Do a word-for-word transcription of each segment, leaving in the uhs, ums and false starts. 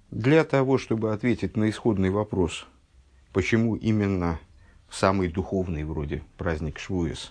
Для того, чтобы ответить на исходный вопрос, почему именно самый духовный вроде праздник Швуис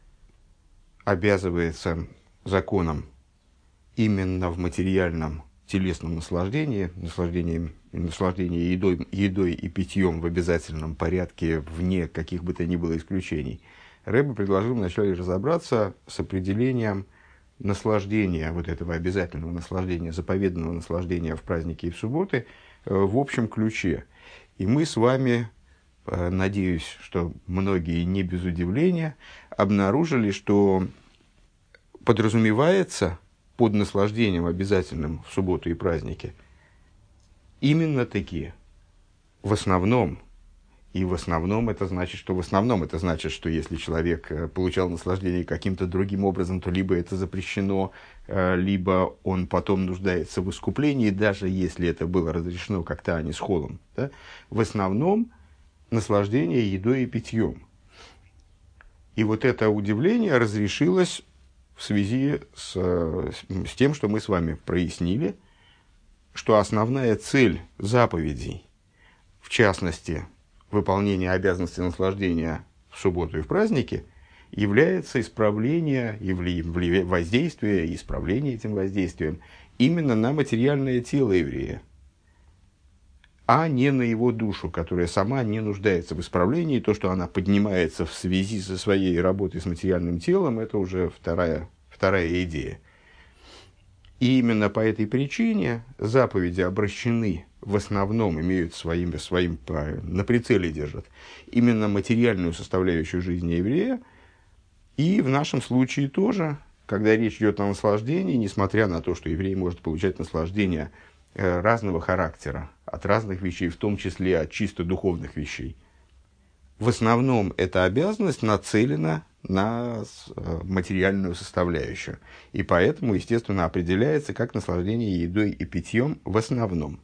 обязывается законом именно в материальном телесном наслаждении, наслаждении, наслаждении едой, едой и питьем в обязательном порядке, вне каких бы то ни было исключений, Рэбе предложил вначале разобраться с определением наслаждения, вот этого обязательного наслаждения, заповеданного наслаждения в праздники и в субботы в общем ключе. И мы с вами, надеюсь, что многие не без удивления, обнаружили, что подразумевается под наслаждением обязательным в субботу и праздники именно такие. В основном, и в основном это значит, что в основном это значит, что если человек получал наслаждение каким-то другим образом, то либо это запрещено, либо он потом нуждается в искуплении, даже если это было разрешено как-то, а не с холом. Да? В основном наслаждение едой и питьем. И вот это удивление разрешилось в связи с, с тем, что мы с вами прояснили, что основная цель заповедей, в частности, выполнение обязанности наслаждения в субботу и в праздники, является исправление, воздействие, исправление этим воздействием именно на материальное тело еврея, а не на его душу, которая сама не нуждается в исправлении. То, что она поднимается в связи со своей работой с материальным телом, это уже вторая, вторая идея. И именно по этой причине заповеди обращены, в основном имеют своим, своим на прицеле держат именно материальную составляющую жизни еврея. И в нашем случае тоже, когда речь идет о наслаждении, несмотря на то, что еврей может получать наслаждение разного характера, от разных вещей, в том числе от чисто духовных вещей, в основном эта обязанность нацелена на материальную составляющую. И поэтому, естественно, определяется как наслаждение едой и питьем в основном.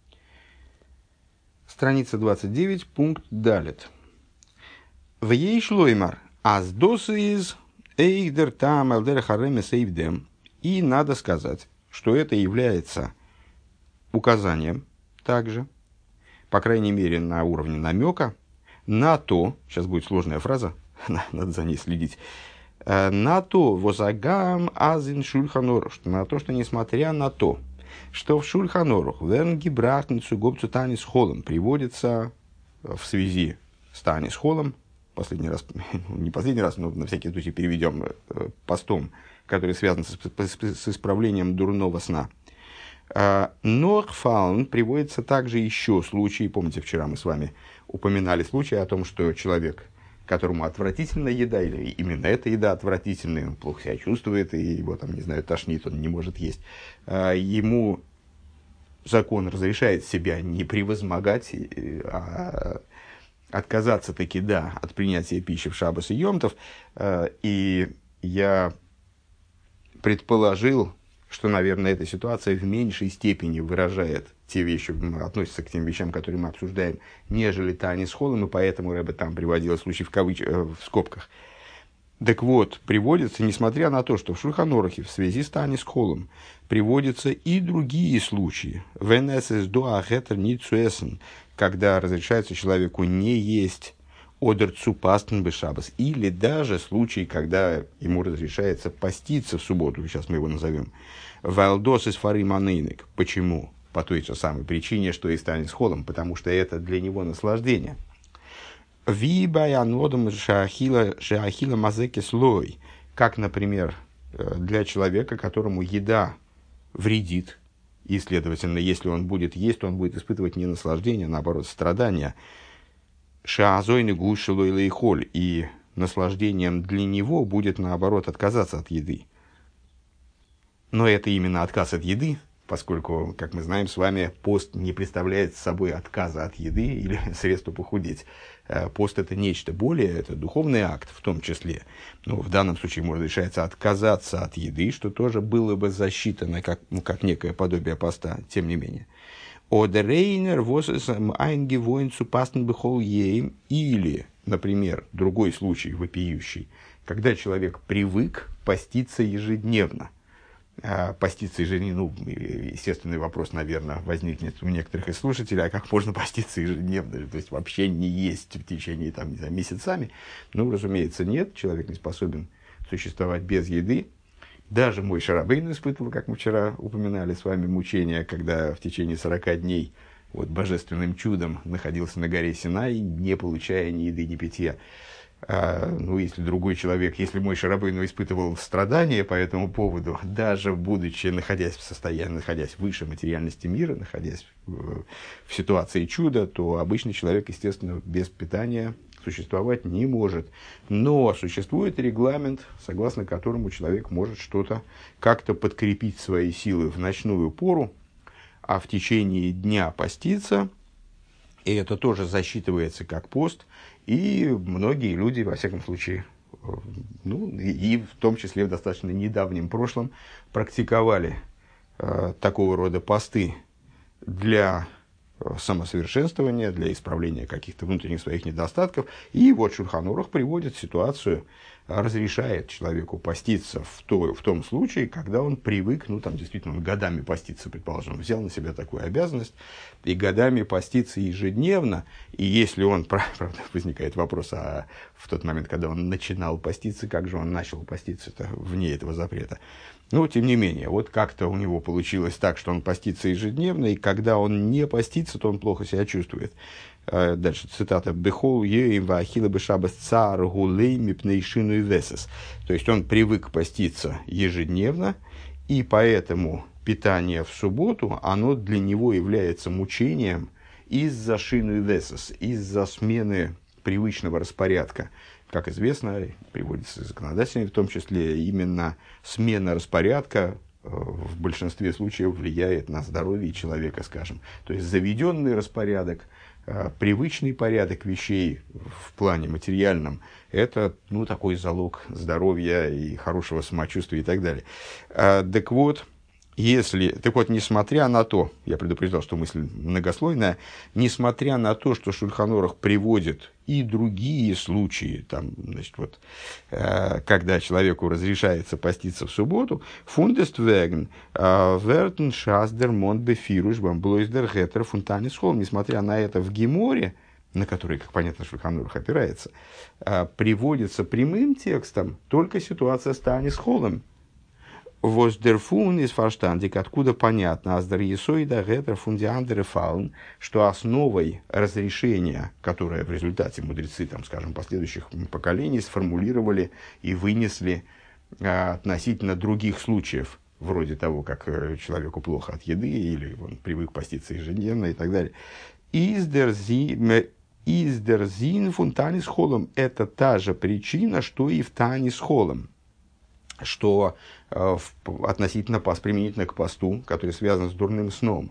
Страница двадцать девять, пункт далет. В ей шлоймар, аз досиз эйхдер там элдер хареме сейвдем. И надо сказать, что это является указанием также, по крайней мере, на уровне намека, на то, сейчас будет сложная фраза, надо за ней следить, на то, возагам азин шульханоруш, на то, что несмотря на то, что в шульханорух вернги брахницу гобцу танис холом приводится в связи с танис холом, последний раз, не последний раз, но на всякий случай переведем постом, который связан с, с, с исправлением дурного сна. Норфаун приводится также еще случаи, помните, вчера мы с вами упоминали случай о том, что человек, которому отвратительна еда, или именно эта еда отвратительная, он плохо себя чувствует, и его, там, не знаю, тошнит, он не может есть, ему закон разрешает себя не превозмогать, а отказаться таки, да, от принятия пищи в шаббос и йом тов, и я предположил, что, наверное, эта ситуация в меньшей степени выражает те вещи, относится к тем вещам, которые мы обсуждаем, нежели танис холом, и поэтому Рэбе там приводил случай в, кавыч... в скобках. Так вот, приводится, несмотря на то, что в Шульхан Орухе в связи с танис холом приводятся и другие случаи, когда разрешается человеку не есть одер цу пастен бе шаббос, или даже случай, когда ему разрешается поститься в субботу, сейчас мы его назовем, валдос из фары манейник. Почему? По той же самой причине, что и станет с холом, потому что это для него наслаждение. Вибаянодом шаахила шаахила мазеки слой, как, например, для человека, которому еда вредит, и, следовательно, если он будет есть, то он будет испытывать не наслаждение, а наоборот, страдания. Шаазойны гушило или холь, и наслаждением для него будет, наоборот, отказаться от еды. Но это именно отказ от еды, поскольку, как мы знаем с вами, пост не представляет собой отказа от еды или средства похудеть. Пост – это нечто более, это духовный акт в том числе. Но в данном случае ему разрешается отказаться от еды, что тоже было бы засчитано как, ну, как некое подобие поста, тем не менее. Одерейнер восэсэм айнгевоин цупастен бихол ейм. Или, например, другой случай вопиющий, когда человек привык поститься ежедневно. поститься ежедневно, ну, естественный вопрос, наверное, возникнет у некоторых из слушателей, а как можно поститься ежедневно, то есть вообще не есть в течение, там, не знаю, месяцами? Ну, разумеется, нет, человек не способен существовать без еды. Даже Моше Рабейну испытывал, как мы вчера упоминали с вами, мучения, когда в течение сорока дней вот, божественным чудом находился на горе Синай, не получая ни еды, ни питья. А, ну, если другой человек, если Моше Рабейну испытывал страдания по этому поводу, даже будучи, находясь в состоянии, находясь выше материальности мира, находясь в, в ситуации чуда, то обычный человек, естественно, без питания существовать не может. Но существует регламент, согласно которому человек может что-то, как-то подкрепить свои силы в ночную пору, а в течение дня поститься, и это тоже засчитывается как пост. И многие люди, во всяком случае, ну, и в том числе в достаточно недавнем прошлом, практиковали э, такого рода посты для самосовершенствования, для исправления каких-то внутренних своих недостатков. И вот Шульхан Арух приводит ситуацию, разрешает человеку поститься в, то, в том случае, когда он привык, ну там действительно он годами поститься, предположим, взял на себя такую обязанность, и годами поститься ежедневно, и если он, правда, возникает вопрос, а в тот момент, когда он начинал поститься, как же он начал поститься-то вне этого запрета? Но, тем не менее, вот как-то у него получилось так, что он постится ежедневно, и когда он не постится, то он плохо себя чувствует. Дальше цитата. «Бехол еим ваахила бешабас цар гулей мипнейшину и весес». То есть, он привык поститься ежедневно, и поэтому питание в субботу, оно для него является мучением из-за шину и весес, из-за смены привычного распорядка. Как известно, приводится законодательно, в том числе именно смена распорядка в большинстве случаев влияет на здоровье человека, скажем. То есть заведенный распорядок, привычный порядок вещей в плане материальном, это ну, такой залог здоровья и хорошего самочувствия и так далее. Так вот, Если, так вот, несмотря на то, я предупреждал, что мысль многослойная, несмотря на то, что Шульхан Арух приводит и другие случаи, там, значит, вот, э, когда человеку разрешается поститься в субботу, фундест веген, вертен шаздер монт бефируш бамблойздер геттер фунтанис холм, несмотря на это в Геморе, на который, как понятно, Шульхан Арух опирается, э, приводится прямым текстом только ситуация с Танис Холом. Воздерфун из фарштандик, откуда понятно, аздер есоида гетер фундиандеры фаун, что основой разрешения, которое в результате мудрецы, там, скажем, последующих поколений сформулировали и вынесли а, относительно других случаев, вроде того, как человеку плохо от еды, или он привык поститься ежедневно и так далее. Издерзин фун танис холом, это та же причина, что и в танис холом, что э, в, относительно паст, применительно к посту, который связан с дурным сном.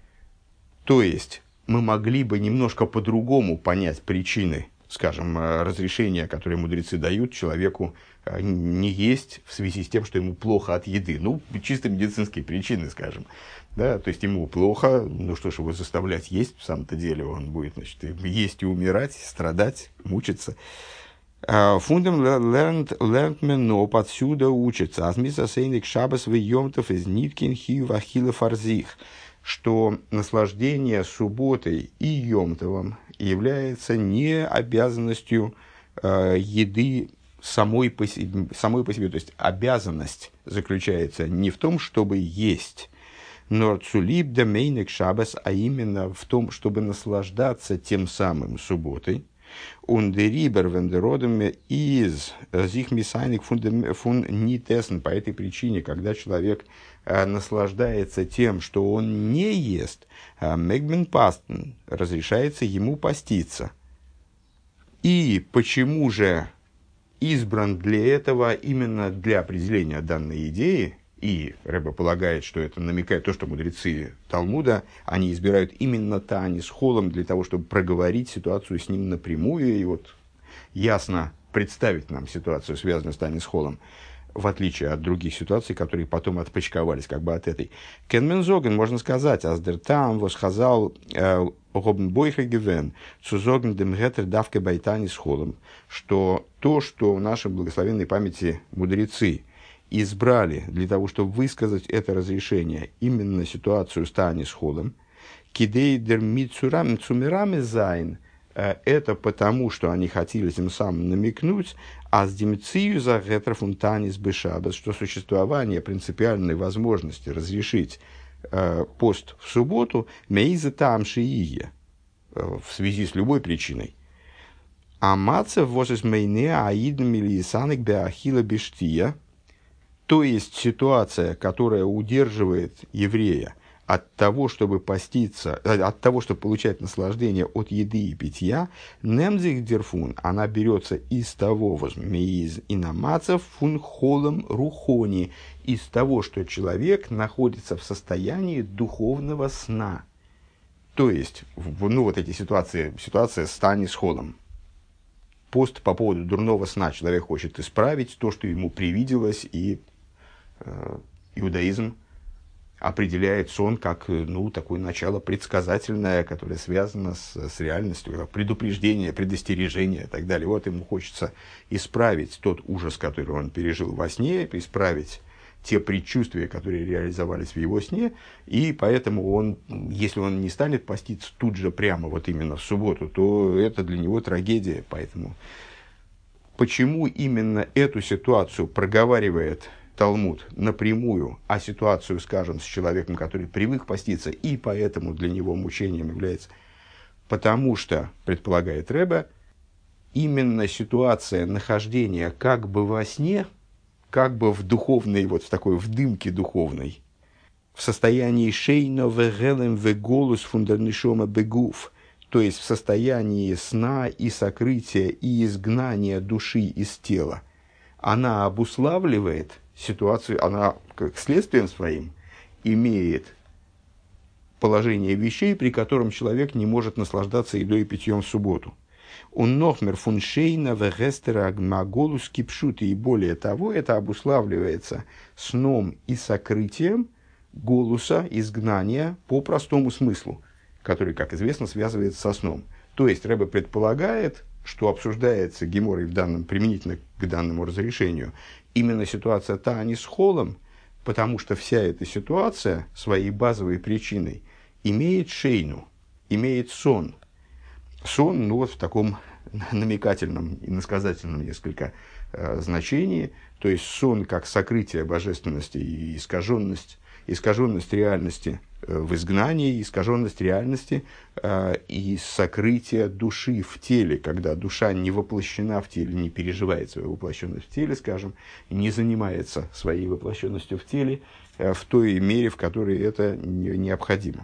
То есть, мы могли бы немножко по-другому понять причины, скажем, э, разрешения, которые мудрецы дают человеку э, не есть в связи с тем, что ему плохо от еды. Ну, чисто медицинские причины, скажем. Да? То есть, ему плохо, ну что ж его заставлять есть, в самом-то деле он будет, значит, есть и умирать, страдать, мучиться. Фундам lernt man, но подсюда учится. Азмиса сейник шабас вейомтов из ниткин хию вахила фарзих, что наслаждение субботой и йомтовом является не обязанностью э, еды самой по, себе, самой по себе. То есть обязанность заключается не в том, чтобы есть, но цулиб да мейник шабас, а именно в том, чтобы наслаждаться тем самым субботой. Und der Rieber, wenn der Rodem из sich миссайник фун нитесен, по этой причине, когда человек э, наслаждается тем, что он не ест, мегмен пастен, разрешается ему поститься. И почему же избран для этого, именно для определения данной идеи, и Ребе полагает, что это намекает то, что мудрецы Талмуда, они избирают именно Танис Холом для того, чтобы проговорить ситуацию с ним напрямую и вот ясно представить нам ситуацию, связанную с Танис Холом, в отличие от других ситуаций, которые потом отпочковались как бы от этой. Кенмензоген, можно сказать, аздер там восхазал Робенбойха гевен цузоген дем гетер давке бай Танис Холом, что то, что в нашей благословенной памяти мудрецы избрали для того, чтобы высказать это разрешение именно ситуацию с Таанис Холом, кидейдер мицурам цумерами зайн, это потому, что они хотели тем самым намекнуть, а с демцию за гетрофун Таанис бешабас, что существование принципиальной возможности разрешить э, пост в субботу мейза там шиие, в связи с любой причиной. А мацев возис мейне аидн милисанек беахила бештия, то есть ситуация, которая удерживает еврея от того, чтобы поститься, от того, чтобы получать наслаждение от еды и питья, немзих дерфун, она берется из того, из инамацев фун холом рухони, из того, что человек находится в состоянии духовного сна. То есть, ну, вот эти ситуации, ситуация с Таанис Холом. Пост по поводу дурного сна. Человек хочет исправить то, что ему привиделось, и э, иудаизм определяет сон как, ну, такое начало предсказательное, которое связано с, с реальностью, предупреждение, предостережение и так далее. Вот ему хочется исправить тот ужас, который он пережил во сне, исправить те предчувствия, которые реализовались в его сне, и поэтому он, если он не станет поститься тут же прямо, вот именно в субботу, то это для него трагедия. Поэтому почему именно эту ситуацию проговаривает Талмуд напрямую, а ситуацию, скажем, с человеком, который привык поститься, и поэтому для него мучением является, потому что, предполагает Ребе, именно ситуация нахождения как бы во сне, как бы в духовной, вот в такой в дымке духовной, в состоянии шейно вегелем веголус фундернишома бегуф, то есть в состоянии сна и сокрытия и изгнания души из тела, она обуславливает ситуацию, она как следствием своим имеет положение вещей, при котором человек не может наслаждаться едой и питьем в субботу. Он нохмер фуншейна вегестера агмаголус кипшут, и более того, это обуславливается сном и сокрытием голуса, изгнания по простому смыслу, который, как известно, связывается со сном. То есть Ребе предполагает, что обсуждается Геморой в данном, применительно к данному разрешению, именно ситуация Таанис Холом, потому что вся эта ситуация своей базовой причиной имеет шейну, имеет сон. Сон, ну вот в таком намекательном и насказательном несколько э, значении, то есть сон как сокрытие божественности и искаженность, искаженность реальности э, в изгнании, искаженность реальности э, и сокрытие души в теле, когда душа не воплощена в теле, не переживает свою воплощенность в теле, скажем, не занимается своей воплощенностью в теле э, в той мере, в которой это не, необходимо.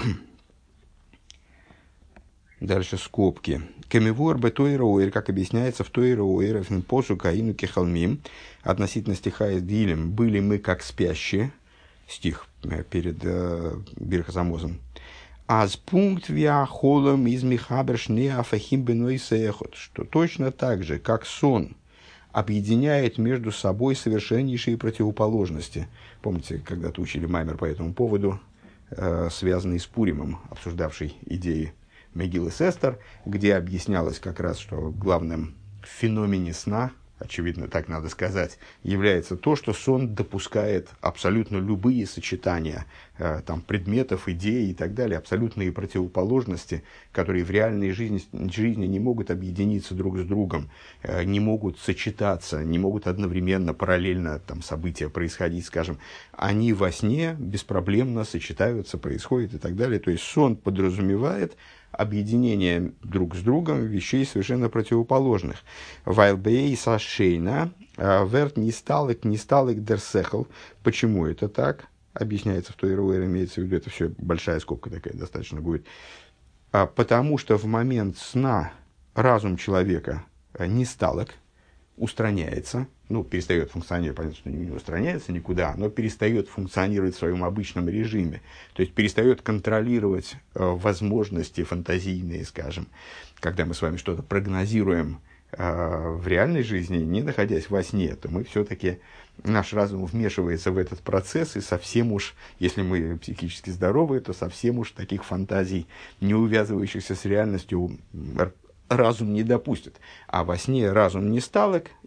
Дальше скобки. Камивор бе тойра оир, как объясняется в тойра оир, посу каину кехалмим, относительно стиха из Дилем, были мы как спящие, стих перед э, Бирхазамозом. Аз пункт виа холом из михаберш не афахим беной сеехот, что точно так же, как сон объединяет между собой совершеннейшие противоположности. Помните, когда-то учили маймер по этому поводу, э, связанный с Пуримом, обсуждавший идеи Мегиллас Эстер, где объяснялось как раз, что главным в феномене сна, очевидно, так надо сказать, является то, что сон допускает абсолютно любые сочетания э, там, предметов, идей и так далее, абсолютные противоположности, которые в реальной жизни, жизни не могут объединиться друг с другом, э, не могут сочетаться, не могут одновременно, параллельно там, события происходить, скажем. Они во сне беспроблемно сочетаются, происходят и так далее. То есть сон подразумевает объединение друг с другом вещей совершенно противоположных. Вайлбей сашейна, верт не сталик, не сталик дерсехл. Почему это так? Объясняется в той руэре, имеется в виду, это все большая скобка такая достаточно будет. Потому что в момент сна разум человека не сталок, устраняется, ну, перестает функционировать, понятно, что не устраняется никуда, но перестает функционировать в своем обычном режиме, то есть перестает контролировать э, возможности фантазийные, скажем, когда мы с вами что-то прогнозируем э, в реальной жизни, не находясь во сне, то мы все-таки, наш разум вмешивается в этот процесс, и совсем уж, если мы психически здоровы, то совсем уж таких фантазий, не увязывающихся с реальностью, разум не допустит. А во сне разум не сталок,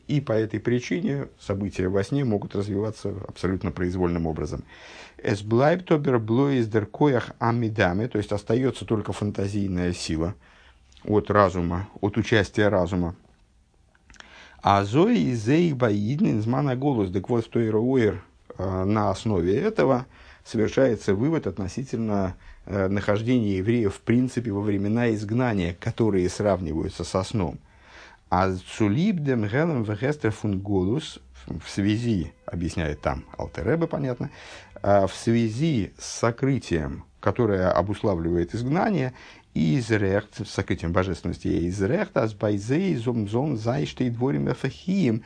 и по этой причине события во сне могут развиваться абсолютно произвольным образом. Es bleibt aber bloß der Koach amidame, то есть остается только фантазийная сила от разума, от участия разума. А зои зей баиднин змана голос, так вот в той роуэр на основе этого совершается вывод относительно э, нахождения евреев в принципе во времена изгнания, которые сравниваются со сном. А цулибдем гелем вегестер фун голус в связи, объясняет там Алтер Ребе, понятно, в связи с сокрытием, которое обуславливает изгнание, изрехт, с сокрытием божественности изрехт, а с байзей зомзон зайштей дворим эфахием,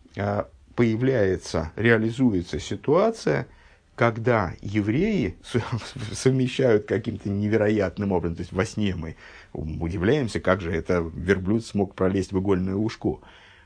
появляется, реализуется ситуация, когда евреи совмещают каким-то невероятным образом, то есть во сне мы удивляемся, как же это верблюд смог пролезть в игольное ушко.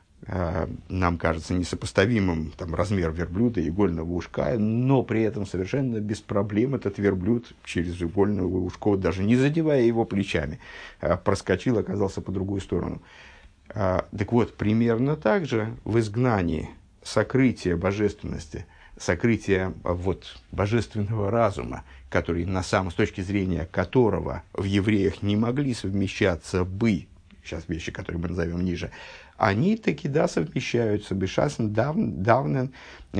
Нам кажется несопоставимым там, размер верблюда и игольного ушка, но при этом совершенно без проблем этот верблюд через игольное ушко, даже не задевая его плечами, проскочил, оказался по другую сторону. Так вот, примерно так же в изгнании сокрытие божественности, сокрытие вот, божественного разума, который на самом, с точки зрения которого в евреях не могли совмещаться бы, сейчас вещи, которые мы назовем ниже, они таки да совмещаются. Бешасен давнен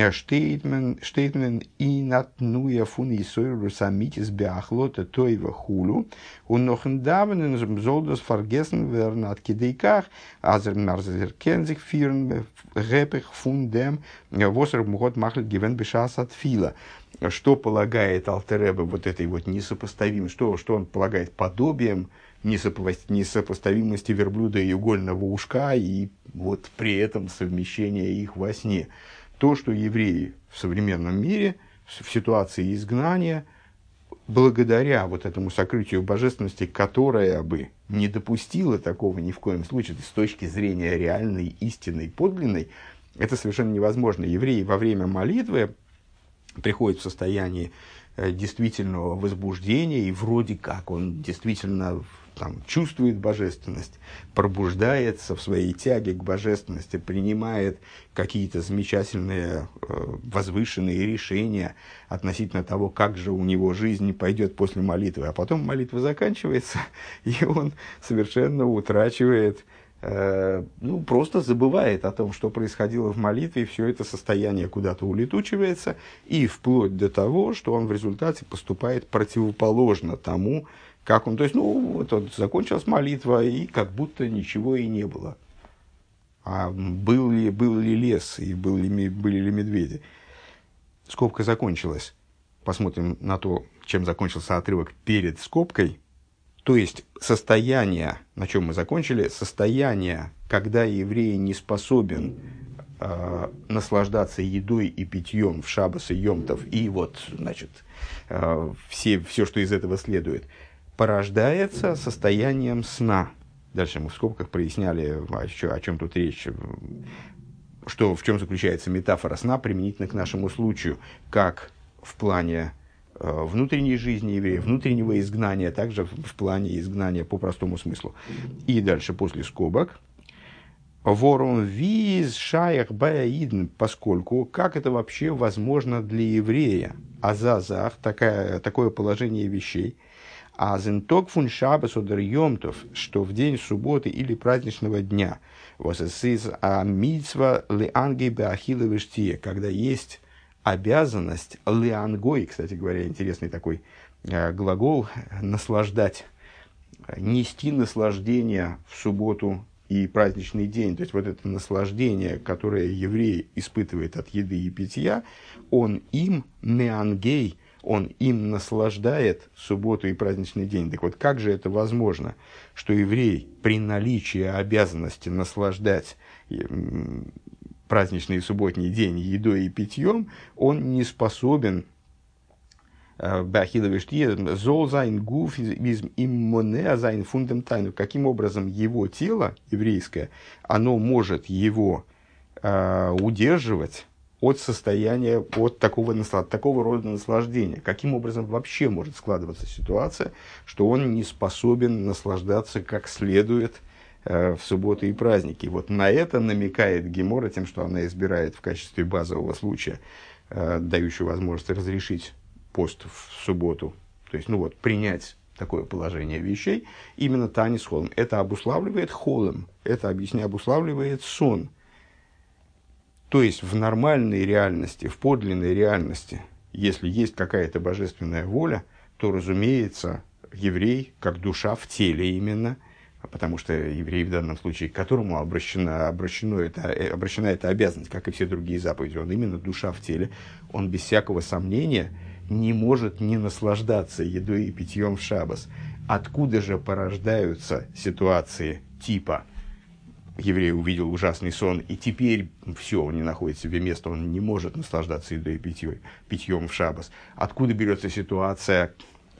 штейтмен и натнуя фун и сойру самитис беахлота тойва хулу und noch давнен soll das vergessen werden at kidekach азер марзер кен sich führen repech von dem was er мог machen gewinn бешас от фила. Что полагает Алтер Ребе вот этой вот несопоставимым, что, что он полагает подобием несопоставимости верблюда и игольного ушка, и вот при этом совмещение их во сне. То, что евреи в современном мире, в ситуации изгнания, благодаря вот этому сокрытию божественности, которое бы не допустило такого ни в коем случае, с точки зрения реальной, истинной, подлинной, это совершенно невозможно. Евреи во время молитвы приходят в состояние действительного возбуждения, и вроде как он действительно там, чувствует божественность, пробуждается в своей тяге к божественности, принимает какие-то замечательные, возвышенные решения относительно того, как же у него жизнь пойдет после молитвы. А потом молитва заканчивается, и он совершенно утрачивает, ну, просто забывает о том, что происходило в молитве, и все это состояние куда-то улетучивается, и вплоть до того, что он в результате поступает противоположно тому, как он, то есть, ну, вот, вот закончилась молитва, и как будто ничего и не было. А был ли, был ли лес, и был ли, были ли медведи? Скобка закончилась. Посмотрим на то, чем закончился отрывок перед скобкой. То есть, состояние, на чем мы закончили, состояние, когда еврей не способен э, наслаждаться едой и питьем в шаббас и йом-тов, и вот, значит, э, все, все, что из этого следует, порождается состоянием сна. Дальше мы в скобках проясняли, о, о чем тут речь, что, в чем заключается метафора сна применительно к нашему случаю, как в плане внутренней жизни еврея, внутреннего изгнания, также в плане изгнания по простому смыслу. И дальше после скобок. Ворон виз шаях баидн, поскольку как это вообще возможно для еврея? Азазах, такая, такое положение вещей. Азенток фун шабас одер йомтов, что в день субботы или праздничного дня, восэсиз а митцва леанги беахилы вештие, когда есть обязанность леангой, кстати говоря, интересный такой э, глагол, наслаждать, нести наслаждение в субботу и праздничный день. То есть вот это наслаждение, которое еврей испытывает от еды и питья, он им меангей, он им наслаждает субботу и праздничный день. Так вот, как же это возможно, что еврей при наличии обязанности наслаждать праздничный и субботний день едой и питьем, он не способен каким образом его тело еврейское, оно может его э, удерживать от состояния, от такого, такого рода наслаждения. Каким образом вообще может складываться ситуация, что он не способен наслаждаться как следует э, в субботы и праздники. Вот на это намекает Гемора тем, что она избирает в качестве базового случая, э, дающего возможность разрешить пост в субботу, то есть, ну вот, принять такое положение вещей, именно танис холм. Это обуславливает холм, это объясняет, обуславливает сон. То есть, в нормальной реальности, в подлинной реальности, если есть какая-то божественная воля, то, разумеется, еврей, как душа в теле именно, потому что еврей в данном случае, к которому обращена, обращено это, обращена эта обязанность, как и все другие заповеди, он именно душа в теле, он без всякого сомнения не может не наслаждаться едой и питьем в шаббос. Откуда же порождаются ситуации типа еврей увидел ужасный сон, и теперь все, он не находит себе места, он не может наслаждаться едой и питьем, питьем в шаббос. Откуда берется ситуация,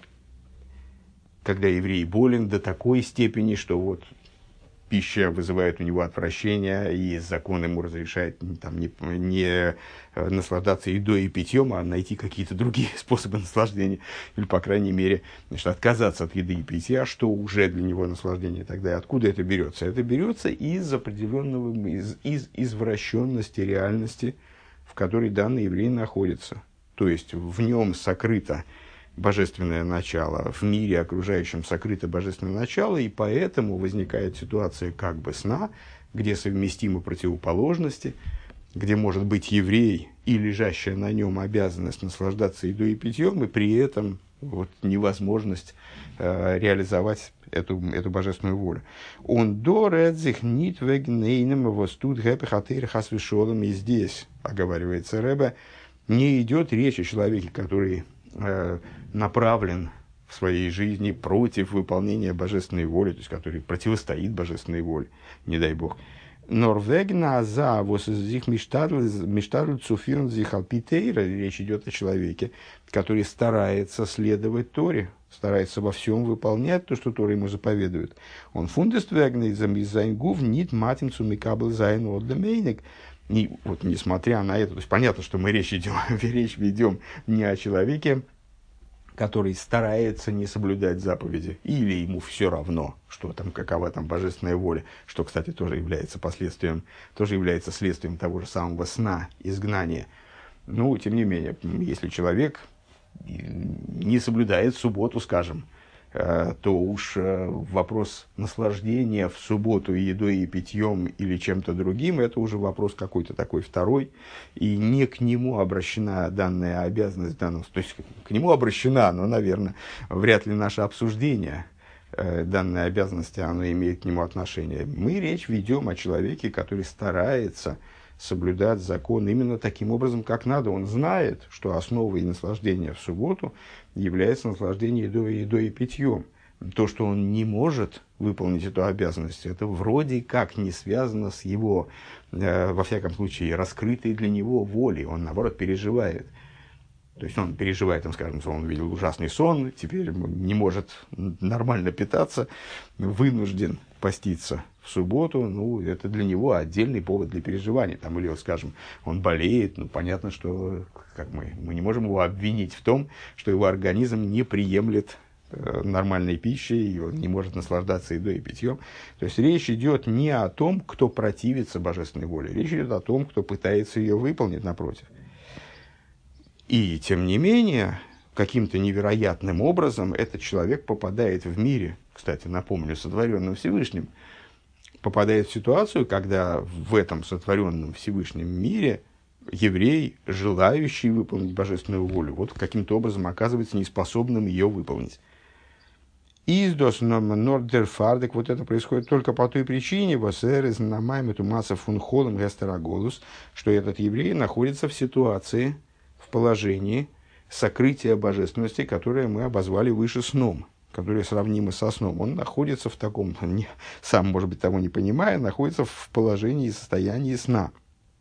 когда еврей болен до такой степени, что вот пища вызывает у него отвращение, и закон ему разрешает там, не, не наслаждаться едой и питьем, а найти какие-то другие способы наслаждения, или, по крайней мере, значит, отказаться от еды и питья, что уже для него наслаждение. Тогда откуда это берется? Это берется из определенного, из, из извращенности реальности, в которой данный еврей находится. То есть, в нем сокрыто божественное начало, в мире окружающем сокрыто божественное начало, и поэтому возникает ситуация как бы сна, где совместимы противоположности, где может быть еврей и лежащая на нем обязанность наслаждаться едой и питьем, и при этом вот, невозможность э, реализовать эту, эту божественную волю. Он дорет sich nicht wegen einem, was tut Гепехатер Хасвишолом, и здесь, оговаривается Ребе, не идет речь о человеке, который направлен в своей жизни против выполнения божественной воли, то есть который противостоит божественной воле, не дай бог. Норвегна за вот их мечтали цуфирн зихалпитейра. Речь идет о человеке, который старается следовать Торе, старается во всем выполнять то, что Тора ему заповедует. Он фундествегный за мизайнгув нит матим цумикабл зайн отдемейник. И вот несмотря на это, то есть понятно, что мы речь, идем, речь ведем не о человеке, который старается не соблюдать заповеди, или ему все равно, что там, какова там божественная воля, что, кстати, тоже является последствием, тоже является следствием того же самого сна, изгнания. Но, тем не менее, если человек не соблюдает субботу, скажем, то уж вопрос наслаждения в субботу едой и питьем или чем-то другим, это уже вопрос какой-то такой второй, и не к нему обращена данная обязанность, данного, то есть к нему обращена, но, наверное, вряд ли наше обсуждение данной обязанности, оно имеет к нему отношение. Мы речь ведем о человеке, который старается соблюдать закон именно таким образом, как надо. Он знает, что основой наслаждения в субботу является наслаждение едой, едой и питьем. То, что он не может выполнить эту обязанность, это вроде как не связано с его, э, во всяком случае, раскрытой для него волей. Он, наоборот, переживает. То есть он переживает, там, скажем, что он увидел ужасный сон, теперь не может нормально питаться, вынужден поститься в субботу. Ну, это для него отдельный повод для переживаний. Там, или, вот, скажем, он болеет, ну, понятно, что как мы, мы не можем его обвинить в том, что его организм не приемлет э, нормальной пищи, и он не может наслаждаться едой и питьем. То есть речь идет не о том, кто противится божественной воле, речь идет о том, кто пытается ее выполнить, напротив. И, тем не менее, каким-то невероятным образом этот человек попадает в мире, кстати, напомню, сотворенным Всевышним, попадает в ситуацию, когда в этом сотворенном Всевышнем мире еврей, желающий выполнить божественную волю, вот каким-то образом оказывается неспособным ее выполнить. Издос нордерфардек, вот это происходит только по той причине, восэрез намайм эту масса фунхолом гестераголус, что этот еврей находится в ситуации, в положении сокрытия божественности, которое мы обозвали выше сном, которое сравнимо со сном. Он находится в таком, не, сам, может быть, того не понимая, находится в положении и состоянии сна.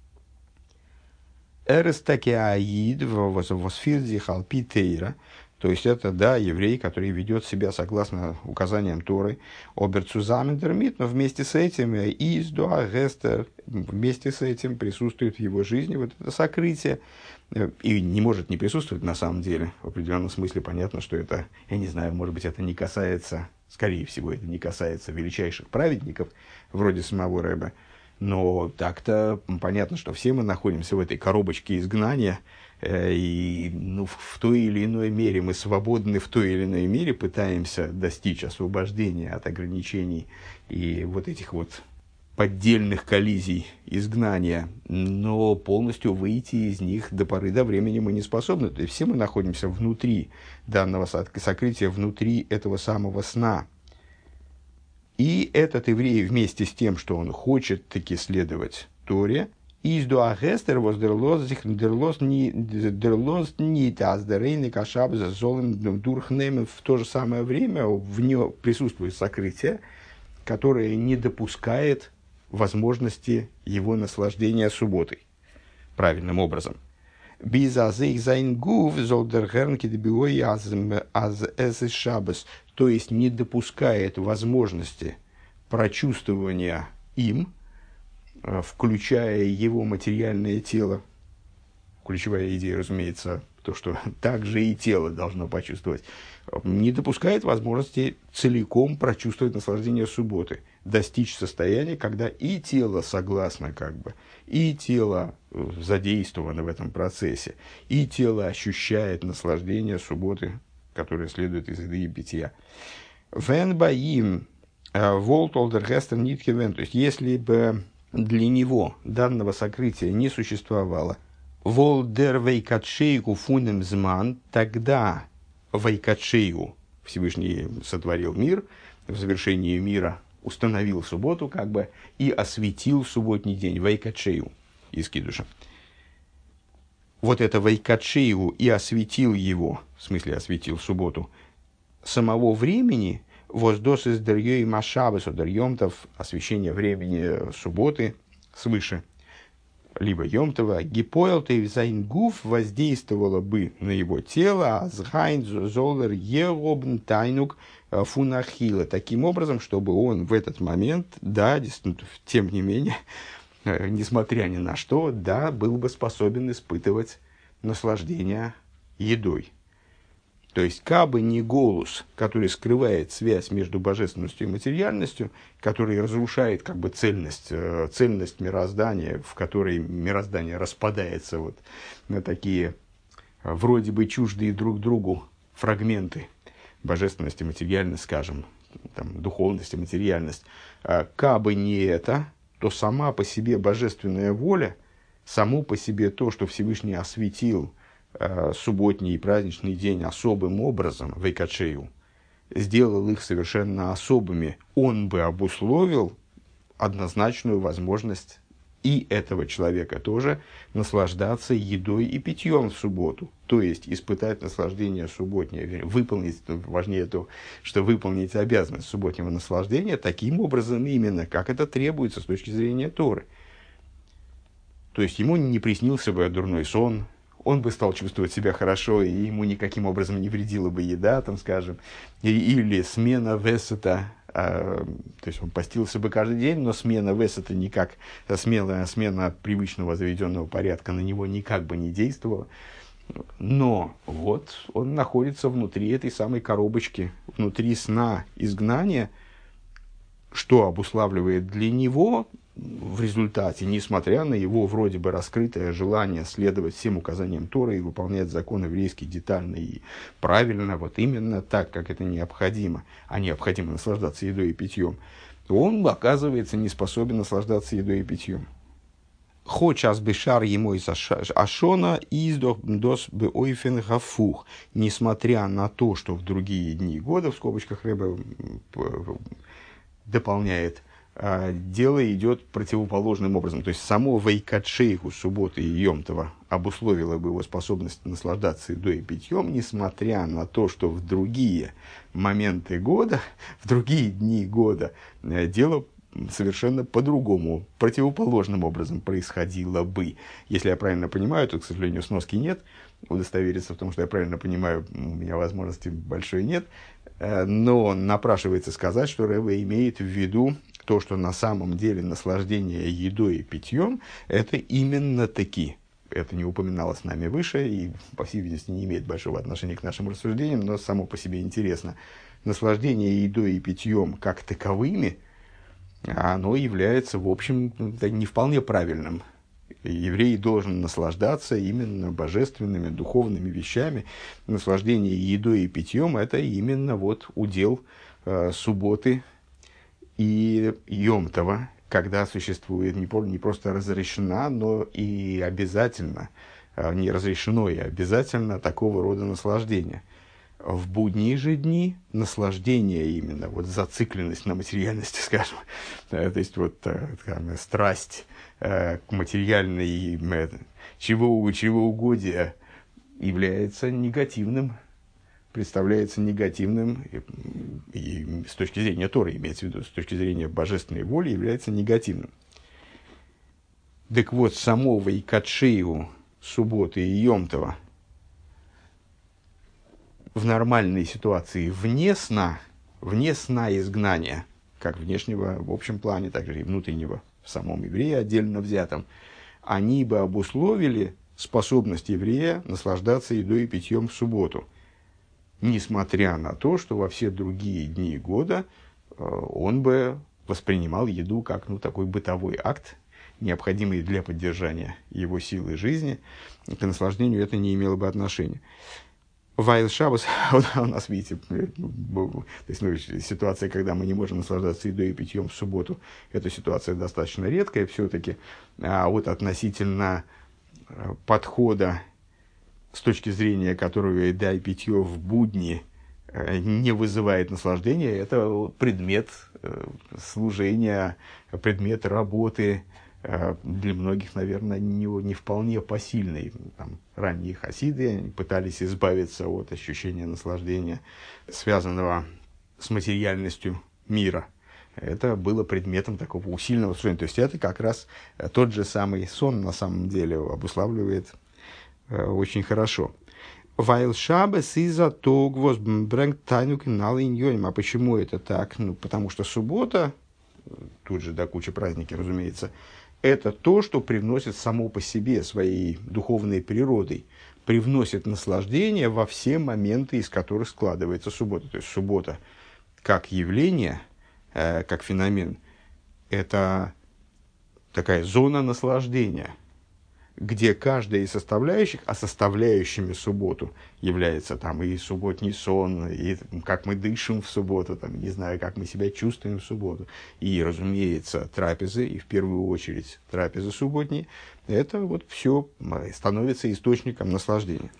Эрес таки аид восфирди халпи тейра. То есть это, да, еврей, который ведет себя согласно указаниям Торы, оберцузамендермит, но вместе с этим из дуа гестер, вместе с этим присутствует в его жизни вот это сокрытие, и не может не присутствовать на самом деле. В определенном смысле понятно, что это, я не знаю, может быть, это не касается Скорее всего, это не касается величайших праведников, вроде самого Рэбе. Но так-то понятно, что все мы находимся в этой коробочке изгнания, э, и ну, в той или иной мере мы свободны, в той или иной мере пытаемся достичь освобождения от ограничений и вот этих вот поддельных коллизий изгнания, но полностью выйти из них до поры до времени мы не способны. То есть все мы находимся внутри данного сокрытия, внутри этого самого сна. И этот еврей вместе с тем, что он хочет таки следовать Торе, из дуагестер воздерлос дерлос не дерлос не таздерейный кашаб за золым дурхнем. В то же самое время в нем присутствует сокрытие, которое не допускает возможности его наслаждения субботой правильным образом. То есть не допускает возможности прочувствования им, включая его материальное тело. Ключевая идея, разумеется, то, что также и тело должно почувствовать. Не допускает возможности целиком прочувствовать наслаждение субботы, достичь состояния, когда и тело согласно, как бы, и тело задействовано в этом процессе, и тело ощущает наслаждение субботы, которое следует из еды и питья. Вен баим волтолдер гестер ниткевен, то есть если бы для него данного сокрытия не существовало, волдер вейкатшейку фунем зман, тогда вейкатшейку Всевышний сотворил мир, в завершении мира установил субботу, как бы, и осветил субботний день, вейкатшею, из кидуша. Вот это вейкатшею и осветил его, в смысле осветил субботу, самого времени, воздос из дарьей машабы, содарьемтов, освещение времени субботы свыше, либо йомтова, гипоэлтей зайнгуф воздействовало бы на его тело, азгайн золер еробн тайнук фунахила, таким образом, чтобы он в этот момент, да, тем не менее, несмотря ни на что, да, был бы способен испытывать наслаждение едой. То есть, кабы не голос, который скрывает связь между божественностью и материальностью, который разрушает как бы цельность, цельность мироздания, в которой мироздание распадается вот на такие вроде бы чуждые друг другу фрагменты божественности, материальность, скажем, там, духовность и материальность. Кабы не это, то сама по себе божественная воля, само по себе то, что Всевышний осветил субботний и праздничный день особым образом, вейкатшею, сделал их совершенно особыми, он бы обусловил однозначную возможность и этого человека тоже наслаждаться едой и питьем в субботу. То есть испытать наслаждение субботнее, выполнить, важнее то, что выполнить обязанность субботнего наслаждения таким образом именно, как это требуется с точки зрения Торы. То есть ему не приснился бы дурной сон, он бы стал чувствовать себя хорошо, и ему никаким образом не вредила бы еда, там, скажем, и, или смена весета, а, то есть он постился бы каждый день, но смена весета никак, смена, смена привычного заведенного порядка на него никак бы не действовала. Но вот он находится внутри этой самой коробочки, внутри сна изгнания, что обуславливает для него в результате, несмотря на его вроде бы раскрытое желание следовать всем указаниям Торы и выполнять закон еврейский детально и правильно, вот именно так, как это необходимо, а необходимо наслаждаться едой и питьем, он оказывается не способен наслаждаться едой и питьем. Хочас бешар ему из ашона издох дос бы ойфен гафух, несмотря на то, что в другие дни года, в скобочках Ребе дополняет, дело идет противоположным образом. То есть, само вейкатшейху субботы и йомтова обусловило бы его способность наслаждаться едой и питьем, несмотря на то, что в другие моменты года, в другие дни года дело совершенно по-другому, противоположным образом происходило бы. Если я правильно понимаю, то, к сожалению, сноски нет. Удостовериться в том, что я правильно понимаю, у меня возможности большой нет. Но напрашивается сказать, что Ребе имеет в виду то, что на самом деле наслаждение едой и питьем – это именно таки. Это не упоминалось нами выше и, по всей видимости, не имеет большого отношения к нашим рассуждениям, но само по себе интересно, наслаждение едой и питьем как таковыми, оно является, в общем, не вполне правильным. Еврей должен наслаждаться именно божественными, духовными вещами. Наслаждение едой и питьем – это именно вот удел э, субботы и Йом Това, когда существует не, не просто разрешена, но и обязательно, э, не разрешено и обязательно такого рода наслаждение. В будние же дни наслаждение именно, вот зацикленность на материальности, скажем, э, то есть вот э, там, страсть э, к материальной, э, чего, чревоугодия является негативным, представляется негативным, и, и с точки зрения Торы, имеется в виду, с точки зрения божественной воли, является негативным. Так вот, самого и кадшею субботы и Йом Това в нормальной ситуации вне сна, вне сна изгнания, как внешнего в общем плане, так же и внутреннего в самом еврее отдельно взятом, они бы обусловили способность еврея наслаждаться едой и питьем в субботу, несмотря на то, что во все другие дни года э, он бы воспринимал еду как ну, такой бытовой акт, необходимый для поддержания его силы жизни. К наслаждению это не имело бы отношения. Вайл Шаббас, у нас, видите, то есть, ну, ситуация, когда мы не можем наслаждаться едой и питьем в субботу, эта ситуация достаточно редкая все-таки. А вот относительно подхода, с точки зрения которого еда и питье в будни не вызывает наслаждения, это предмет служения, предмет работы, для многих, наверное, не, не вполне посильный. Там, ранние хасиды пытались избавиться от ощущения наслаждения, связанного с материальностью мира. Это было предметом такого усиленного служения. То есть это как раз тот же самый сон, на самом деле, обуславливает э, очень хорошо. Вайл шабес иза тогвос брэнгт тайну кинал иньоним. А почему это так? Ну, потому что суббота, тут же до кучи праздники, разумеется, это то, что привносит само по себе своей духовной природой, привносит наслаждение во все моменты, из которых складывается суббота. То есть суббота как явление, э, как феномен, это такая зона наслаждения, где каждая из составляющих, а составляющими субботу является там и субботний сон, и как мы дышим в субботу, там, не знаю, как мы себя чувствуем в субботу, и, разумеется, трапезы, и в первую очередь трапезы субботние, это вот все становится источником наслаждения.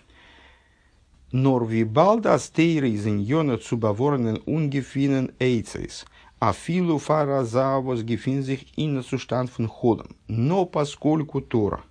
Норви балда стейры из иньона цубаворнен унгефинен эйцейс, а филу фаразавос гефинзих инна суштан фун ходом. Но поскольку Тора,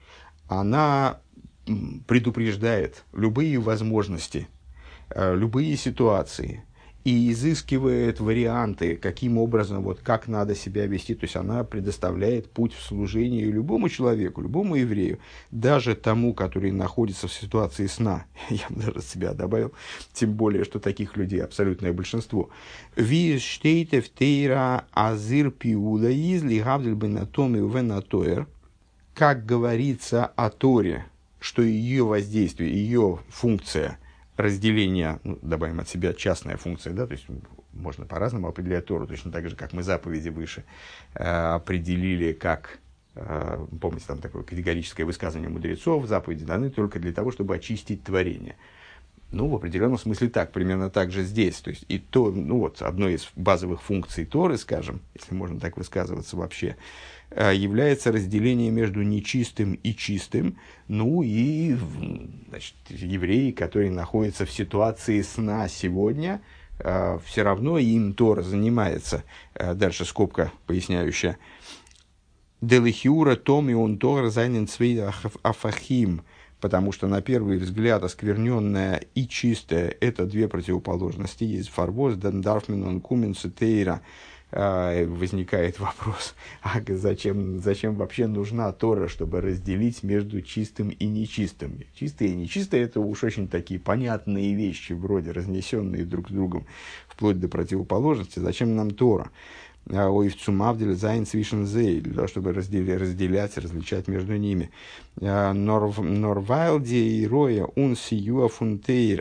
она предупреждает любые возможности, любые ситуации и изыскивает варианты, каким образом, вот, как надо себя вести. То есть она предоставляет путь в служении любому человеку, любому еврею, даже тому, который находится в ситуации сна. Я бы даже себя добавил, тем более, что таких людей абсолютное большинство. «Ви штейте в тейра азир пиуда изли гавдель бенатоми увенатоэр». Как говорится о Торе, что ее воздействие, ее функция разделения, ну, добавим от себя частная функция, да, то есть можно по-разному определять Тору, точно так же, как мы заповеди выше э, определили, как, э, помните, там такое категорическое высказывание мудрецов, заповеди даны только для того, чтобы очистить творение. Ну, в определенном смысле так, примерно так же здесь. То есть, и то, ну вот, одной из базовых функций Торы, скажем, если можно так высказываться вообще, является разделение между нечистым и чистым. Ну и, значит, евреи, которые находятся в ситуации сна сегодня, все равно им Тора занимается. Дальше скобка поясняющая. «Делихиура томи он Тора зайнен цвей афахим». Потому что, на первый взгляд, оскверненное и чистое – это две противоположности. Есть фарвоз, дендарфмен, он кумен, цитейра. Возникает вопрос, а зачем, зачем вообще нужна Тора, чтобы разделить между чистым и нечистым? Чистое и нечистое – это уж очень такие понятные вещи, вроде разнесенные друг с другом, вплоть до противоположности. Зачем нам Тора? Ой, в цумавдель зайн свишен зей, для того, чтобы разделять, разделять, различать между ними. Норвайлди и роя ун сиюа фунтейра.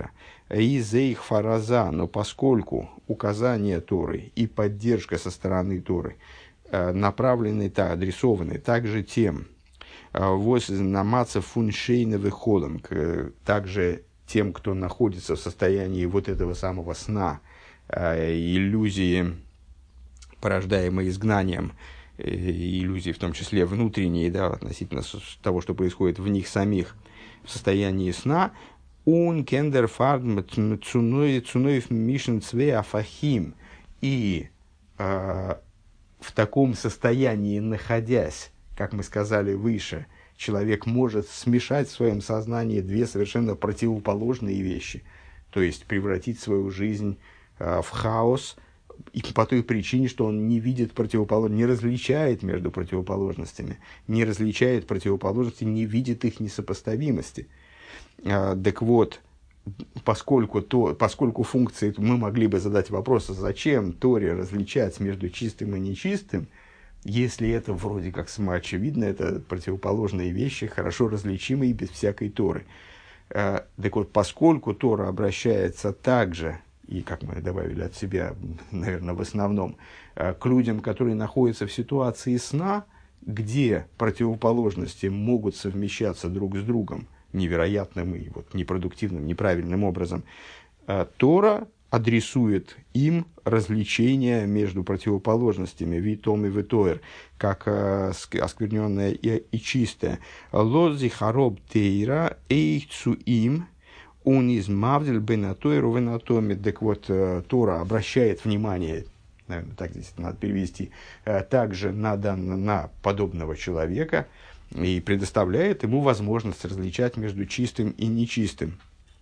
Изейх фараза, но поскольку указание Торы и поддержка со стороны Торы направлены, так, адресованы также тем, воз намаца фуншейна выходом, также тем, кто находится в состоянии вот этого самого сна, иллюзии, порождаемые изгнанием, иллюзии, в том числе внутренние, да, относительно того, что происходит в них самих, в состоянии сна, он кендер фарм цуноев мишен цве афахим, и э, в таком состоянии, находясь, как мы сказали выше, человек может смешать в своем сознании две совершенно противоположные вещи, то есть превратить свою жизнь э, в хаос, и по той причине, что он не видит противоположности, не различает между противоположностями, не различает противоположности, не видит их несопоставимости. А, так вот, поскольку, то, поскольку функции, мы могли бы задать вопрос, зачем Торе различать между чистым и нечистым, если это вроде как самоочевидно, это противоположные вещи, хорошо различимые без всякой Торы. А, так вот, поскольку Тора обращается также, и, как мы добавили от себя, наверное, в основном, к людям, которые находятся в ситуации сна, где противоположности могут совмещаться друг с другом невероятным и вот непродуктивным, неправильным образом, Тора адресует им развлечения между противоположностями, витом и витоэр, как оскверненное и, и чистое. Лози хароб тейра эйхцу им, он из Мавдель Бенатойру в анатомии. Так вот, Тора обращает внимание, наверное, так здесь надо перевести, также на, на, на подобного человека и предоставляет ему возможность различать между чистым и нечистым.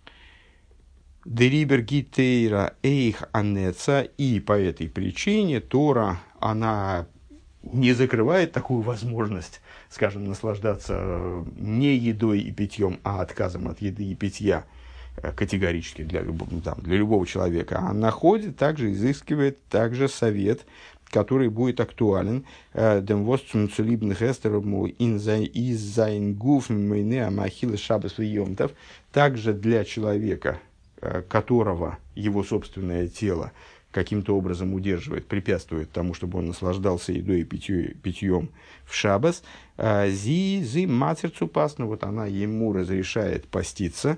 Дерибер гитейра эйх анеца, и по этой причине Тора, она не закрывает такую возможность, скажем, наслаждаться не едой и питьем, а отказом от еды и питья, категорически для любого, там, для любого человека, а находит, также изыскивает также совет, который будет актуален. Также для человека, которого его собственное тело каким-то образом удерживает, препятствует тому, чтобы он наслаждался едой и питью, питьем в шаббас. Зи, зи, матерцу пасну, вот она ему разрешает поститься.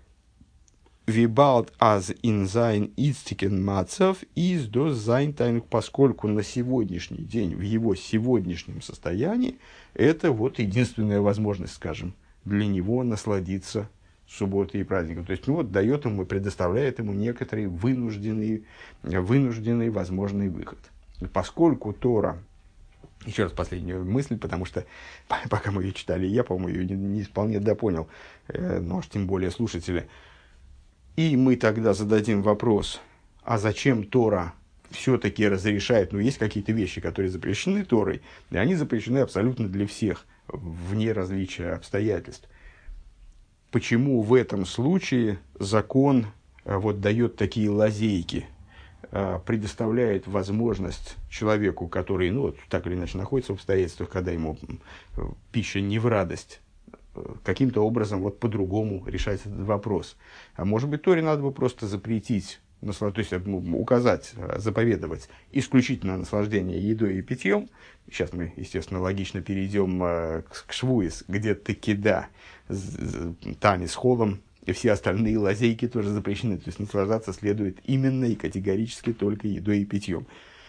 Вибалт аз инзайн истикен мацев из до зайн тайных, поскольку на сегодняшний день, в его сегодняшнем состоянии, это вот единственная возможность, скажем, для него насладиться субботой и праздником. То есть, ну вот, дает ему, предоставляет ему некоторый вынужденный, вынужденный возможный выход. Поскольку Тора, еще раз последнюю мысль, потому что пока мы ее читали, я, по-моему, ее не, не вполне допонял, э, ну, аж тем более слушатели. И мы тогда зададим вопрос, а зачем Тора все-таки разрешает, ну, есть какие-то вещи, которые запрещены Торой, и они запрещены абсолютно для всех, вне различия обстоятельств. Почему в этом случае закон вот, дает такие лазейки, предоставляет возможность человеку, который, ну, вот, так или иначе находится в обстоятельствах, когда ему пища не в радость, каким-то образом вот по-другому решать этот вопрос. А может быть, Торе надо бы просто запретить, то есть указать, заповедовать исключительно наслаждение едой и питьем. Сейчас мы, естественно, логично перейдем к швуис, где текида, танец холом, и все остальные лазейки тоже запрещены. То есть наслаждаться следует именно и категорически только едой и питьем.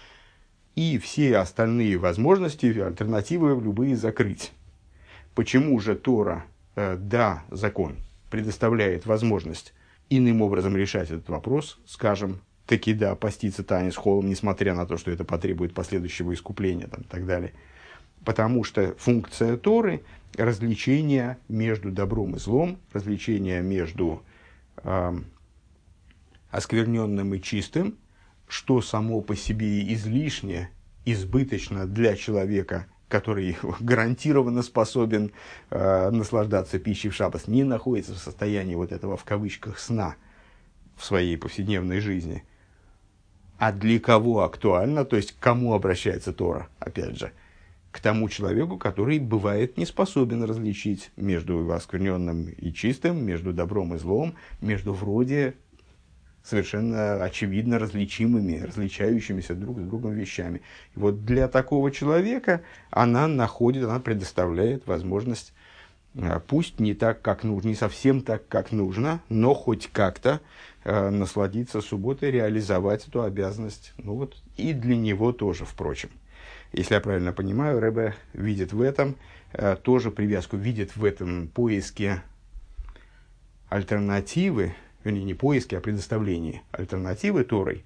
И все остальные возможности, альтернативы любые закрыть. Почему же Тора, э, да, закон, предоставляет возможность иным образом решать этот вопрос, скажем, таки да, поститься танец холом, несмотря на то, что это потребует последующего искупления там, и так далее. Потому что функция Торы – развлечение между добром и злом, развлечение между э, оскверненным и чистым, что само по себе излишне, избыточно для человека, который гарантированно способен э, наслаждаться пищей в шаббас, не находится в состоянии вот этого, в кавычках, сна в своей повседневной жизни. А для кого актуально, то есть к кому обращается Тора, опять же, к тому человеку, который бывает не способен различить между оскверненным и чистым, между добром и злом, между вроде совершенно очевидно различимыми, различающимися друг с другом вещами. И вот для такого человека она находит, она предоставляет возможность, пусть не так, как нужно, не совсем так, как нужно, но хоть как-то э, насладиться субботой, реализовать эту обязанность. Ну вот и для него тоже, впрочем. Если я правильно понимаю, Ребе видит в этом э, тоже привязку, видит в этом поиске альтернативы, вернее, не поиске, а предоставлении альтернативы Торой,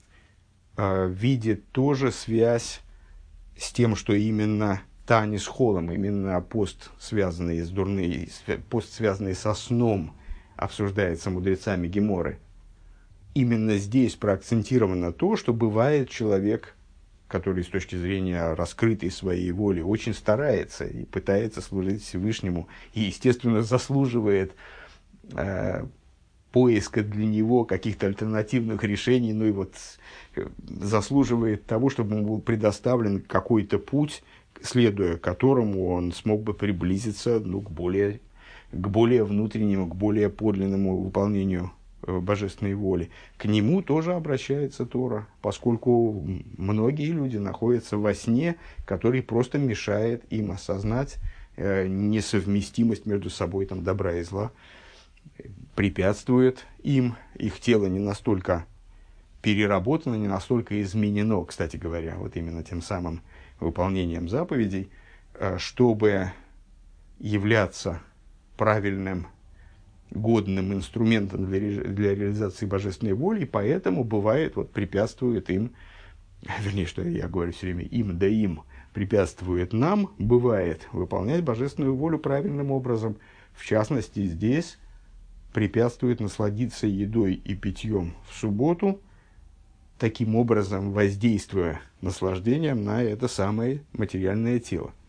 э, видит тоже связь с тем, что именно Танис Холом, именно пост, связанный с дурной, пост, связанный со сном, обсуждается мудрецами Геморы. Именно здесь проакцентировано то, что бывает человек, который с точки зрения раскрытой своей воли очень старается и пытается служить Всевышнему, и, естественно, заслуживает э, поиска для него каких-то альтернативных решений, ну и вот э, заслуживает того, чтобы ему был предоставлен какой-то путь, следуя которому он смог бы приблизиться, ну, к более, к более внутреннему, к более подлинному выполнению э, божественной воли. К нему тоже обращается Тора, поскольку многие люди находятся во сне, который просто мешает им осознать э, несовместимость между собой там, добра и зла, препятствует им, их тело не настолько переработано, не настолько изменено, кстати говоря, вот именно тем самым выполнением заповедей, чтобы являться правильным, годным инструментом для, ре, для реализации божественной воли, и поэтому бывает, вот препятствует им, вернее, что я говорю все время, им да им, препятствует нам, бывает, выполнять божественную волю правильным образом. В частности, здесь препятствует насладиться едой и питьем в субботу, таким образом воздействуя наслаждением на это самое материальное тело.